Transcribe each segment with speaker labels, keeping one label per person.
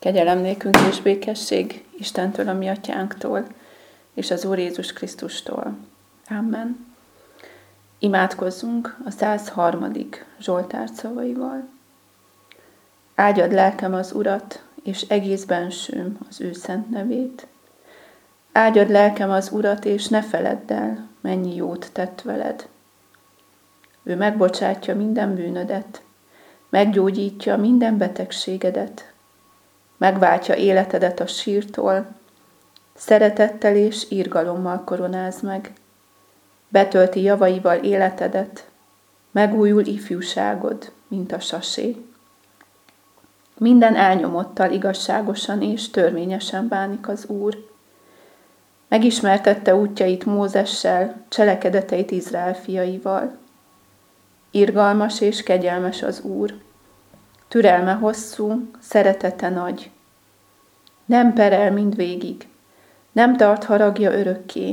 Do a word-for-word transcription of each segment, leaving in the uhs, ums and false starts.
Speaker 1: Kegyelem nékünk és békesség Istentől, a mi atyánktól, és az Úr Jézus Krisztustól. Amen. Imádkozzunk a száz harmadik Zsoltár szavaival. Áldjad lelkem az Urat, és egész bensőm az ő szent nevét. Áldjad lelkem az Urat, és ne feledd el, mennyi jót tett veled. Ő megbocsátja minden bűnödet, meggyógyítja minden betegségedet, megváltja életedet a sírtól, szeretettel és irgalommal koronáz meg, betölti javaival életedet, megújul ifjúságod, mint a sasé. Minden elnyomottal igazságosan és törvényesen bánik az Úr. Megismertette útjait Mózessel, cselekedeteit Izrael fiaival. Irgalmas és kegyelmes az Úr, türelme hosszú, szeretete nagy. Nem perel mindvégig, nem tart haragja örökké.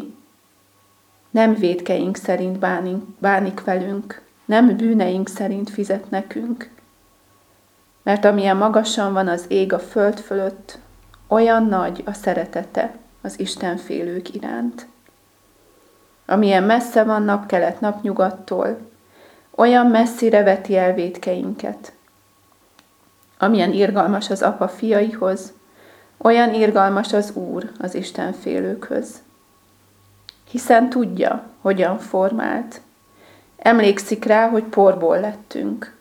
Speaker 1: Nem vétkeink szerint bánik, bánik velünk, nem bűneink szerint fizet nekünk. Mert amilyen magasan van az ég a föld fölött, olyan nagy a szeretete az istenfélők iránt. Amilyen messze van napkelet napnyugattól, olyan messzire veti el vétkeinket. Amilyen irgalmas az apa fiaihoz, olyan irgalmas az Úr az istenfélőkhöz. Hiszen tudja, hogyan formált. Emlékszik rá, hogy porból lettünk.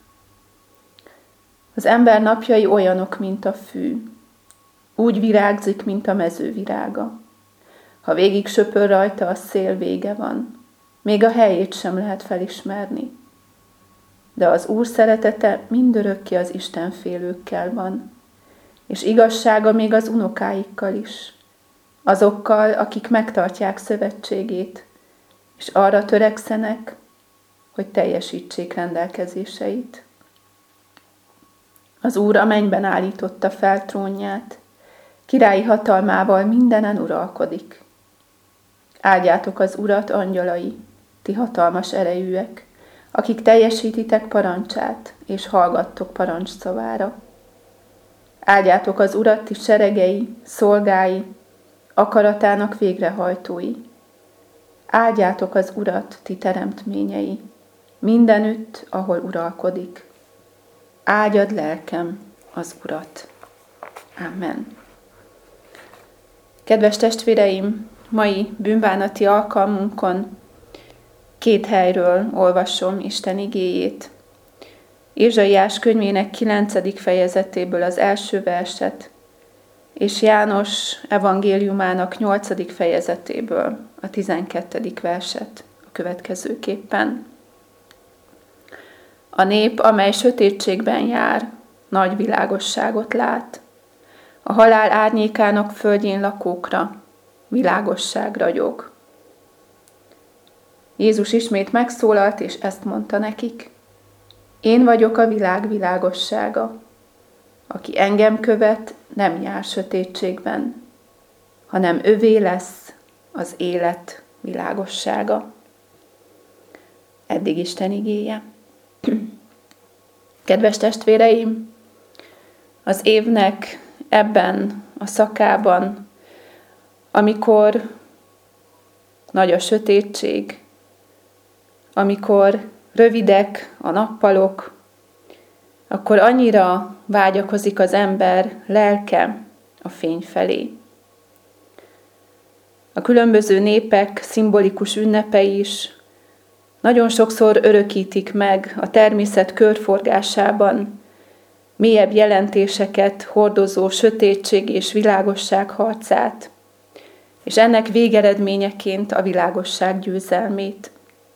Speaker 1: Az ember napjai olyanok, mint a fű. Úgy virágzik, mint a mező virága. Ha végig söpör rajta, a szél, vége van. Még a helyét sem lehet felismerni. De az Úr szeretete mindörökké az istenfélőkkel van, és igazsága még az unokáikkal is, azokkal, akik megtartják szövetségét, és arra törekszenek, hogy teljesítsék rendelkezéseit. Az Úr a mennyben állította fel trónját, királyi hatalmával mindenen uralkodik. Áldjátok az Urat, angyalai, ti hatalmas erejűek, akik teljesítitek parancsát, és hallgattok parancsszavára. Áldjátok az Urat, ti seregei, szolgái, akaratának végrehajtói. Áldjátok az Urat, ti teremtményei, mindenütt, ahol uralkodik. Áldjad lelkem az Urat. Amen. Kedves testvéreim, mai bűnbánati alkalmunkon két helyről olvasom Isten igéjét. Ézsaiás könyvének kilencedik fejezetéből az első verset, és János evangéliumának nyolcadik fejezetéből a tizenkettedik verset a következőképpen. A nép, amely sötétségben jár, nagy világosságot lát. A halál árnyékának földjén lakókra világosság ragyog. Jézus ismét megszólalt, és ezt mondta nekik: Én vagyok a világ világossága. Aki engem követ, nem jár sötétségben, hanem övé lesz az élet világossága. Eddig Isten igéje. Kedves testvéreim, az évnek ebben a szakában, amikor nagy a sötétség, amikor rövidek a nappalok, akkor annyira vágyakozik az ember lelke a fény felé. A különböző népek szimbolikus ünnepei is nagyon sokszor örökítik meg a természet körforgásában mélyebb jelentéseket hordozó sötétség és világosság harcát, és ennek végeredményeként a világosság győzelmét.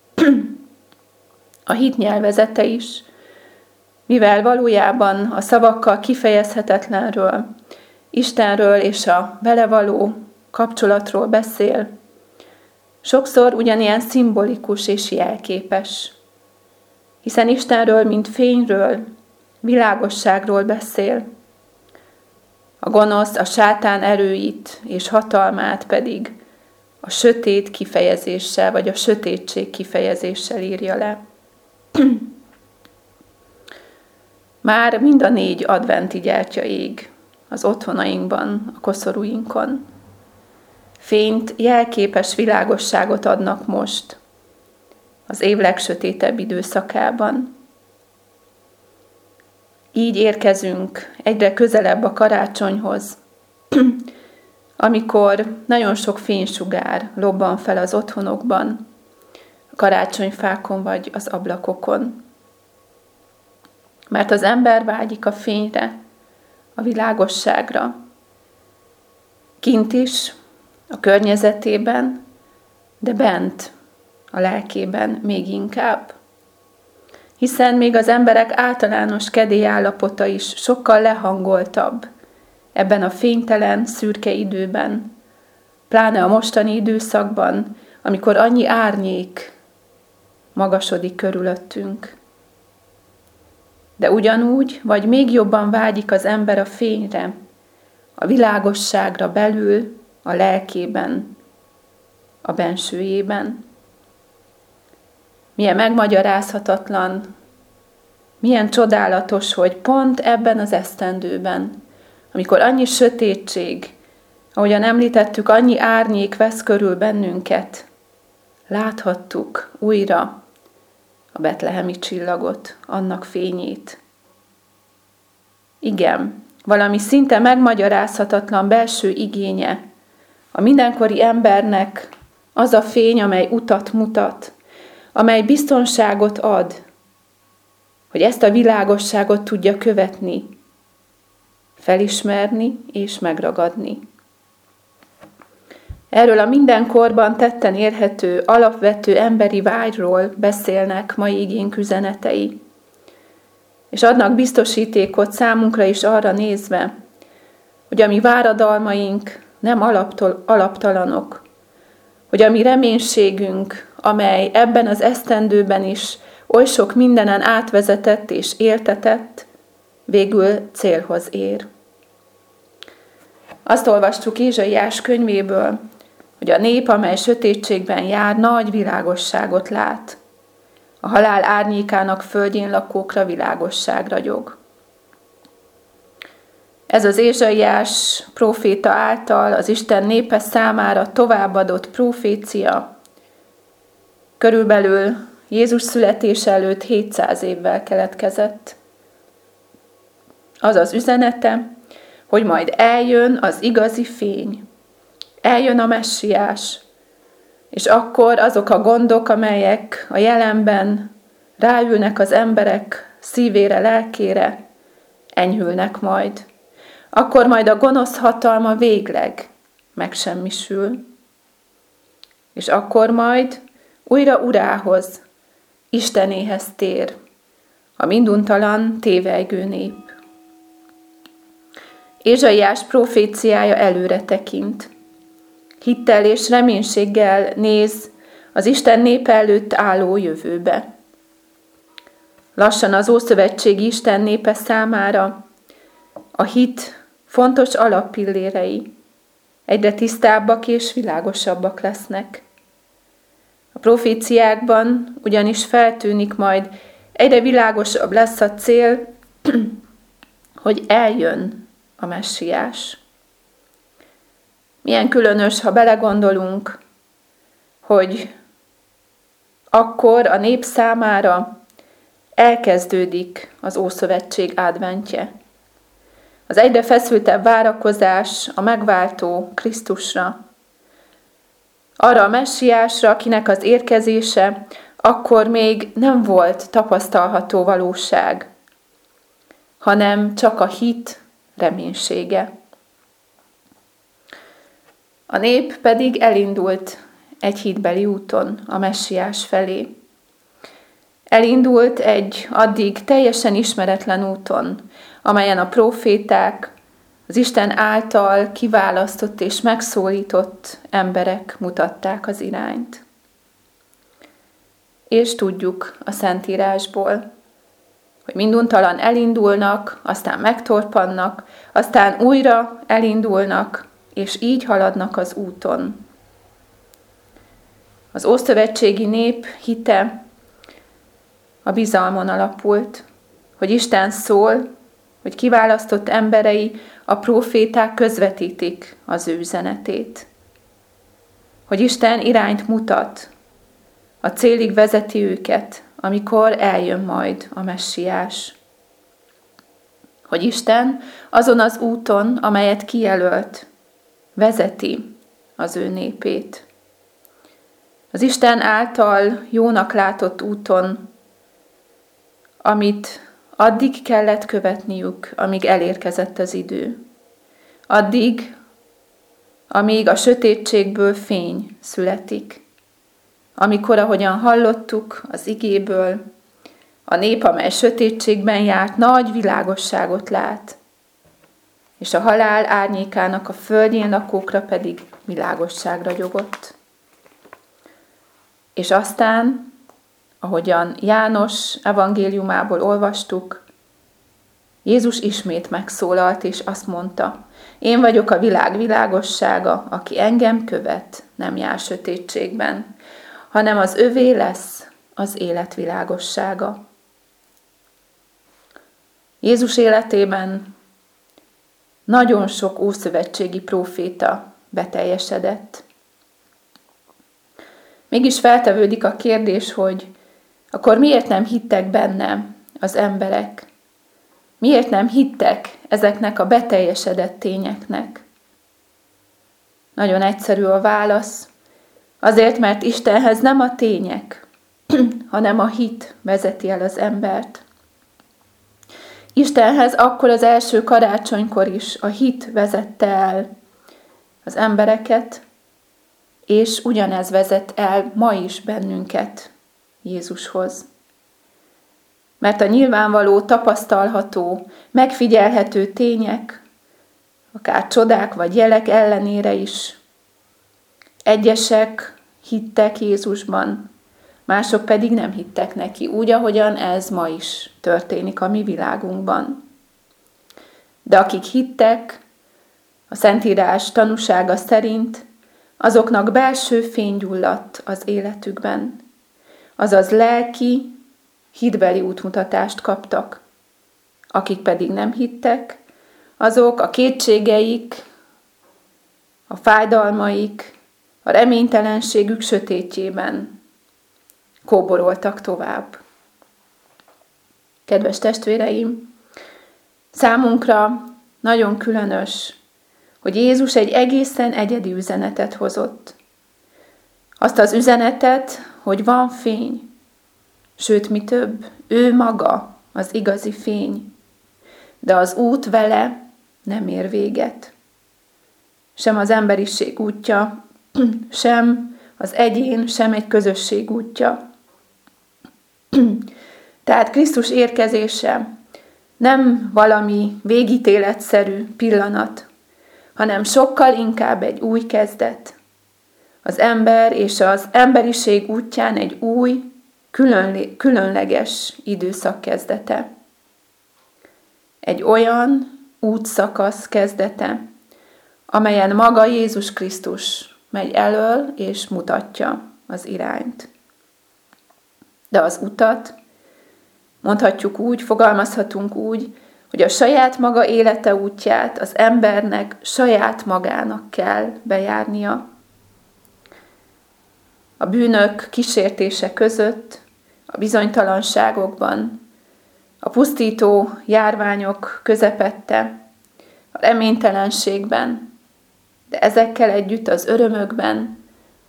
Speaker 1: A hit nyelvezete is, mivel valójában a szavakkal kifejezhetetlenről, Istenről és a vele való kapcsolatról beszél, sokszor ugyanilyen szimbolikus és jelképes, hiszen Istenről, mint fényről, világosságról beszél, a gonosz, a sátán erőit és hatalmát pedig a sötét kifejezéssel, vagy a sötétség kifejezéssel írja le. Már mind a négy adventi gyertya ég, az otthonainkban, a koszorúinkon. Fényt, jelképes világosságot adnak most, az év legsötétebb időszakában. Így érkezünk egyre közelebb a karácsonyhoz, amikor nagyon sok fénysugár lobban fel az otthonokban, a karácsonyfákon vagy az ablakokon. Mert az ember vágyik a fényre, a világosságra. Kint is, a környezetében, de bent, a lelkében még inkább. Hiszen még az emberek általános kedélyállapota is sokkal lehangoltabb ebben a fénytelen, szürke időben, pláne a mostani időszakban, amikor annyi árnyék magasodik körülöttünk. De ugyanúgy, vagy még jobban vágyik az ember a fényre, a világosságra belül, a lelkében, a bensőjében. Milyen megmagyarázhatatlan, milyen csodálatos, hogy pont ebben az esztendőben, amikor annyi sötétség, ahogyan említettük, annyi árnyék vesz körül bennünket, láthattuk újra a betlehemi csillagot, annak fényét. Igen, valami szinte megmagyarázhatatlan belső igénye a mindenkori embernek az a fény, amely utat mutat, amely biztonságot ad, hogy ezt a világosságot tudja követni, felismerni és megragadni. Erről a mindenkorban tetten érhető, alapvető emberi vágyról beszélnek mai igénk üzenetei, és adnak biztosítékot számunkra is arra nézve, hogy a mi váradalmaink nem alaptól, alaptalanok, hogy a mi reménységünk, amely ebben az esztendőben is oly sok mindenen átvezetett és éltetett, végül célhoz ér. Azt olvastuk Ézsaiás könyvéből, hogy a nép, amely sötétségben jár, nagy világosságot lát. A halál árnyékának földjén lakókra világosság ragyog. Ez az Ézsaiás próféta által az Isten népe számára továbbadott profécia körülbelül Jézus születése előtt hétszáz évvel keletkezett. Az az üzenete, hogy majd eljön az igazi fény, eljön a messiás, és akkor azok a gondok, amelyek a jelenben ráülnek az emberek szívére, lelkére, enyhülnek majd. Akkor majd a gonosz hatalma végleg megsemmisül. És akkor majd újra urához, Istenéhez tér, a minduntalan tévejgő nép. Ézsaiás proféciája előre tekint. Hittel és reménységgel néz az Isten népe előtt álló jövőbe. Lassan az ószövetségi Isten népe számára a hit fontos alappillérei egyre tisztábbak és világosabbak lesznek. A proféciákban ugyanis feltűnik majd, egyre világosabb lesz a cél, hogy eljön a messiás. Milyen különös, ha belegondolunk, hogy akkor a nép számára elkezdődik az Ószövetség adventje. Az egyre feszültebb várakozás a megváltó Krisztusra, arra a messiásra, akinek az érkezése akkor még nem volt tapasztalható valóság, hanem csak a hit reménysége. A nép pedig elindult egy hitbeli úton a messiás felé. Elindult egy addig teljesen ismeretlen úton, amelyen a próféták, az Isten által kiválasztott és megszólított emberek mutatták az irányt. És tudjuk a Szentírásból, hogy minduntalan elindulnak, aztán megtorpannak, aztán újra elindulnak, és így haladnak az úton. Az ószövetségi nép hite a bizalmon alapult, hogy Isten szól, hogy kiválasztott emberei a próféták közvetítik az ő üzenetét. Hogy Isten irányt mutat, a célig vezeti őket, amikor eljön majd a messiás. Hogy Isten azon az úton, amelyet kijelölt, vezeti az ő népét. Az Isten által jónak látott úton, amit addig kellett követniük, amíg elérkezett az idő. Addig, amíg a sötétségből fény születik. Amikor, ahogyan hallottuk az igéből, a nép, amely sötétségben járt, nagy világosságot lát, és a halál árnyékának a földjén lakókra pedig világosság ragyogott. És aztán, ahogyan János evangéliumából olvastuk, Jézus ismét megszólalt, és azt mondta, én vagyok a világ világossága, aki engem követ, nem jár sötétségben, hanem az övé lesz az élet világossága. Jézus életében nagyon sok ószövetségi próféta beteljesedett. Mégis feltevődik a kérdés, hogy akkor miért nem hittek benne az emberek? Miért nem hittek ezeknek a beteljesedett tényeknek? Nagyon egyszerű a válasz. Azért, mert Istenhez nem a tények, hanem a hit vezeti el az embert. Istenhez akkor az első karácsonykor is a hit vezette el az embereket, és ugyanez vezet el ma is bennünket Jézushoz. Mert a nyilvánvaló, tapasztalható, megfigyelhető tények, akár csodák vagy jelek ellenére is, egyesek hittek Jézusban, mások pedig nem hittek neki, úgy, ahogyan ez ma is történik a mi világunkban. De akik hittek, a Szentírás tanúsága szerint, azoknak belső fény gyulladt az életükben, azaz lelki, hitbeli útmutatást kaptak. Akik pedig nem hittek, azok a kétségeik, a fájdalmaik, a reménytelenségük sötétjében kóboroltak tovább. Kedves testvéreim, számunkra nagyon különös, hogy Jézus egy egészen egyedi üzenetet hozott. Azt az üzenetet, hogy van fény, sőt, mi több, ő maga az igazi fény, de az út vele nem ér véget. Sem az emberiség útja, sem az egyén, sem egy közösség útja. Tehát Krisztus érkezése nem valami végítéletszerű pillanat, hanem sokkal inkább egy új kezdet. Az ember és az emberiség útján egy új, különle- különleges időszak kezdete. Egy olyan útszakasz kezdete, amelyen maga Jézus Krisztus megy elől és mutatja az irányt. De az utat, mondhatjuk úgy, fogalmazhatunk úgy, hogy a saját maga élete útját az embernek saját magának kell bejárnia. A bűnök kísértése között, a bizonytalanságokban, a pusztító járványok közepette, a reménytelenségben, de ezekkel együtt az örömökben,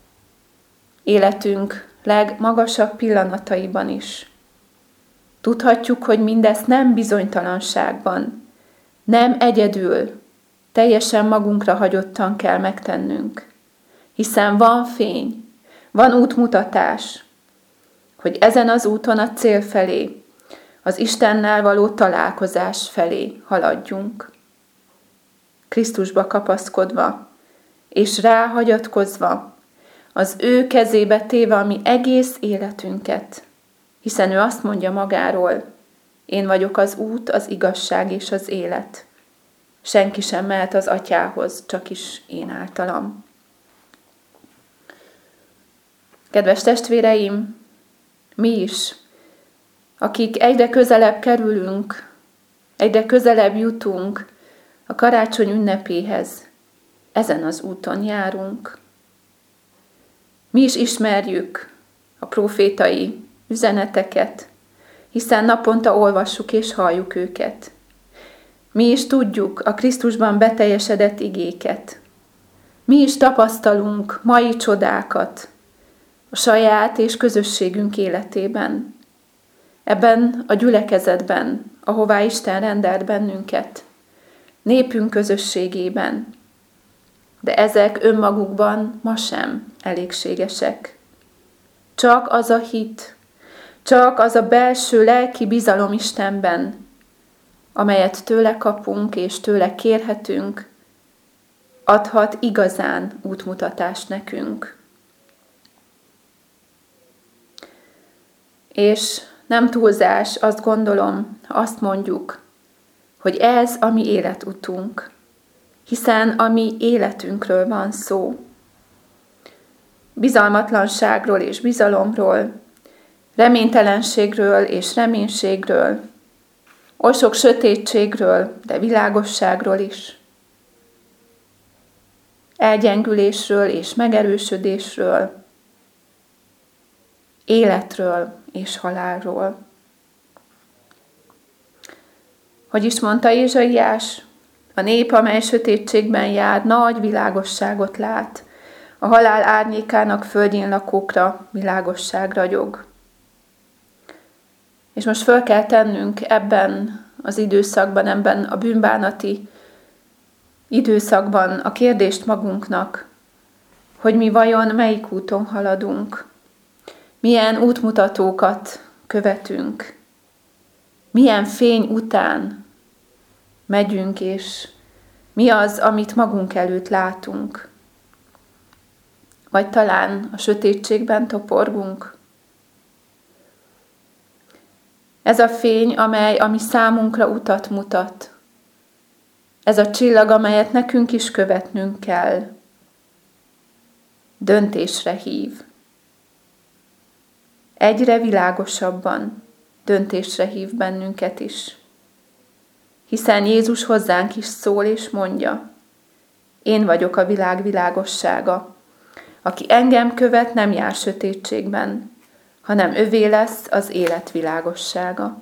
Speaker 1: életünk legmagasabb pillanataiban is. Tudhatjuk, hogy mindezt nem bizonytalanságban, nem egyedül, teljesen magunkra hagyottan kell megtennünk, hiszen van fény, van útmutatás, hogy ezen az úton a cél felé, az Istennel való találkozás felé haladjunk. Krisztusba kapaszkodva, és rá hagyatkozva, az ő kezébe téve a mi egész életünket, hiszen ő azt mondja magáról, én vagyok az út, az igazság és az élet. Senki sem mehet az atyához, csak is én általam. Kedves testvéreim, mi is, akik egyre közelebb kerülünk, egyre közelebb jutunk A karácsony ünnepéhez ezen az úton járunk. Mi is ismerjük a prófétai üzeneteket, hiszen naponta olvassuk és halljuk őket. Mi is tudjuk a Krisztusban beteljesedett igéket. Mi is tapasztalunk mai csodákat a saját és közösségünk életében. Ebben a gyülekezetben, ahová Isten rendelt bennünket, népünk közösségében. De ezek önmagukban ma sem elégségesek. Csak az a hit, csak az a belső lelki bizalom Istenben, amelyet tőle kapunk és tőle kérhetünk, adhat igazán útmutatást nekünk. És nem túlzás, azt gondolom, ha azt mondjuk, hogy ez a mi életutunk, hiszen a mi életünkről van szó. Bizalmatlanságról és bizalomról, reménytelenségről és reménységről, oly sok sötétségről, de világosságról is, elgyengülésről és megerősödésről, életről és halálról. Hogy is mondta Ézsaiás, a nép, amely sötétségben jár, nagy világosságot lát, a halál árnyékának földjén lakókra világosság ragyog. És most föl kell tennünk ebben az időszakban, ebben a bűnbánati időszakban a kérdést magunknak, hogy mi vajon melyik úton haladunk, milyen útmutatókat követünk, milyen fény után megyünk, és mi az, amit magunk előtt látunk. Vagy talán a sötétségben toporgunk. Ez a fény, amely ami számunkra utat mutat. Ez a csillag, amelyet nekünk is követnünk kell. Döntésre hív. Egyre világosabban döntésre hív bennünket is. Hiszen Jézus hozzánk is szól és mondja, én vagyok a világ világossága. Aki engem követ, nem jár sötétségben, hanem övé lesz az élet világossága.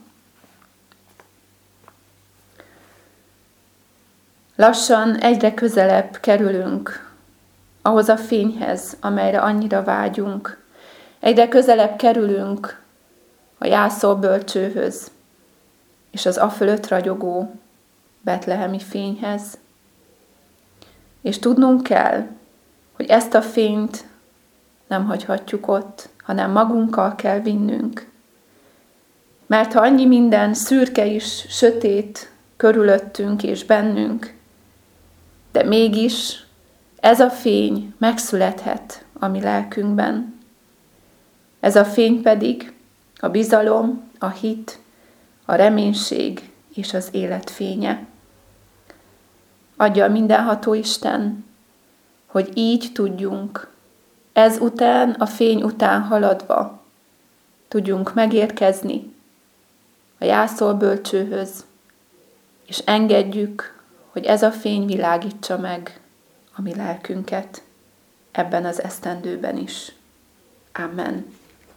Speaker 1: Lassan egyre közelebb kerülünk ahhoz a fényhez, amelyre annyira vágyunk. Egyre közelebb kerülünk a jászol bölcsőhöz, és az afölött ragyogó betlehemi fényhez. És tudnunk kell, hogy ezt a fényt nem hagyhatjuk ott, hanem magunkkal kell vinnünk. Mert ha annyi minden szürke is, sötét körülöttünk és bennünk, de mégis ez a fény megszülethet a mi lelkünkben. Ez a fény pedig a bizalom, a hit, a reménység és az élet fénye. Adja a mindenható Isten, hogy így tudjunk, ez után, a fény után haladva, tudjunk megérkezni a jászol bölcsőhöz, és engedjük, hogy ez a fény világítsa meg a mi lelkünket ebben az esztendőben is. Amen.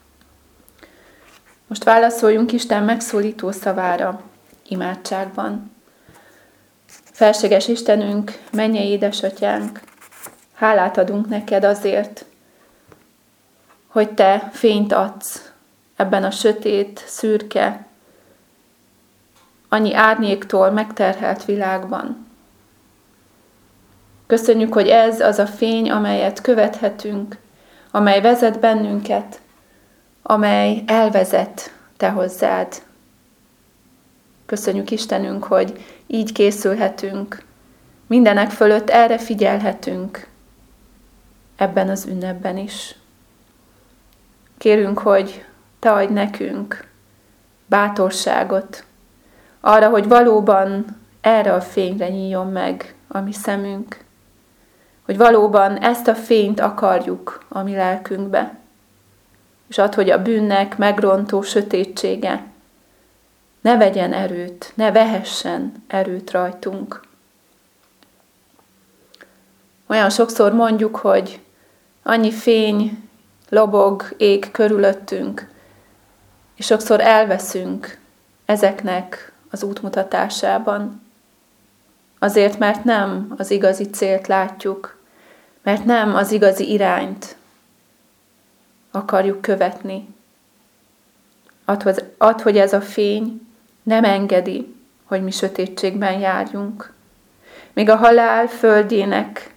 Speaker 1: Most válaszoljunk Isten megszólító szavára imádságban. Felséges Istenünk, mennyei édesatyánk, hálát adunk neked azért, hogy te fényt adsz ebben a sötét, szürke, annyi árnyéktól megterhelt világban. Köszönjük, hogy ez az a fény, amelyet követhetünk, amely vezet bennünket, amely elvezet te hozzád. Köszönjük Istenünk, hogy így készülhetünk, mindenek fölött erre figyelhetünk, ebben az ünnepben is. Kérünk, hogy te adj nekünk bátorságot arra, hogy valóban erre a fényre nyíljon meg a mi szemünk, hogy valóban ezt a fényt akarjuk a mi lelkünkbe, és add, hogy a bűnnek megrontó sötétsége ne vegyen erőt, ne vehessen erőt rajtunk, Olyan sokszor mondjuk, hogy annyi fény lobog, ég körülöttünk, és sokszor elveszünk ezeknek az útmutatásában. Azért, mert nem az igazi célt látjuk, mert nem az igazi irányt akarjuk követni. Add, hogy ez a fény nem engedi, hogy mi sötétségben járjunk. Még a halál földjének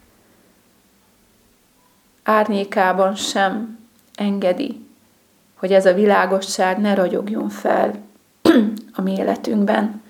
Speaker 1: árnyékában sem engedi, hogy ez a világosság ne ragyogjon fel a mi életünkben.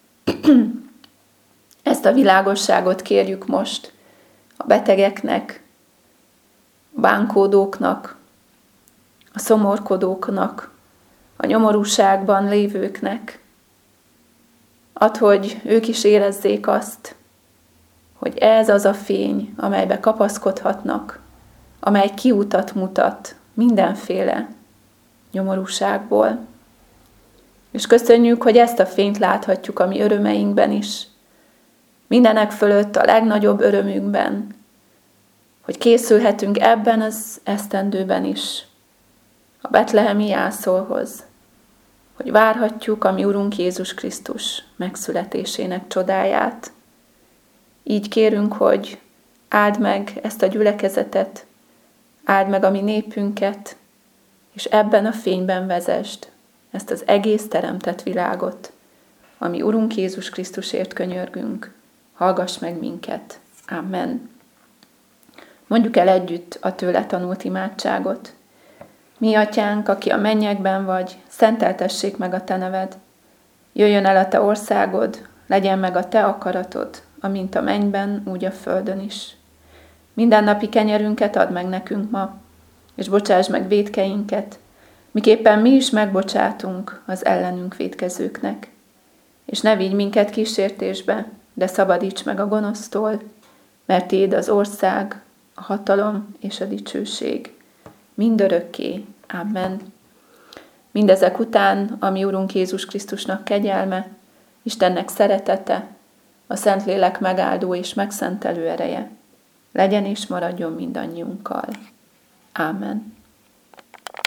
Speaker 1: Ezt a világosságot kérjük most a betegeknek, a bánkódóknak, a szomorkodóknak, a nyomorúságban lévőknek. Add, hogy ők is érezzék azt, hogy ez az a fény, amelybe kapaszkodhatnak, amely kiutat mutat mindenféle nyomorúságból. És köszönjük, hogy ezt a fényt láthatjuk a mi örömeinkben is, mindenek fölött a legnagyobb örömünkben, hogy készülhetünk ebben az esztendőben is a betlehemi jászolhoz, hogy várhatjuk a mi Urunk Jézus Krisztus megszületésének csodáját. Így kérünk, hogy áld meg ezt a gyülekezetet, áld meg a mi népünket, és ebben a fényben vezesd ezt az egész teremtett világot, ami Urunk Jézus Krisztusért könyörgünk. Hallgass meg minket. Amen. Mondjuk el együtt a tőle tanult imádságot. Mi atyánk, aki a mennyekben vagy, szenteltessék meg a te neved. Jöjjön el a te országod, legyen meg a te akaratod, amint a mennyben, úgy a földön is. Mindennapi kenyerünket add meg nekünk ma, és bocsáss meg vétkeinket, miképpen mi is megbocsátunk az ellenünk vétkezőknek. És ne vigy minket kísértésbe, de szabadíts meg a gonosztól, mert tiéd az ország, a hatalom és a dicsőség. Mindörökké. Amen. Mindezek után a mi Urunk Jézus Krisztusnak kegyelme, Istennek szeretete, a Szentlélek megáldó és megszentelő ereje legyen és maradjon mindannyiunkkal. Ámen.